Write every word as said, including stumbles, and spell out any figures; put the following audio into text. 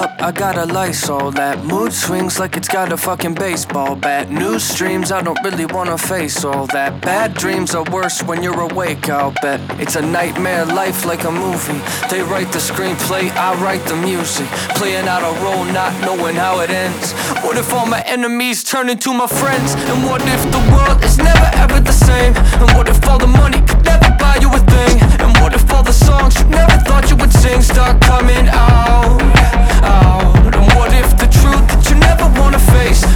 up, I got a Lysol that mood swings like it's got a fucking baseball bat. News streams, I don't really wanna face all that. Bad dreams are worse when you're awake, I'll bet. It's a nightmare life like a movie. They write the screenplay, I write the music. Playing out a role, not knowing how it ends. What if all my enemies turn into my friends? And what if the world is never ever the same? And what if all the money could never buy you a thing? And what if all the songs you never thought you would sing start coming out, out? And what if the truth that you never wanna face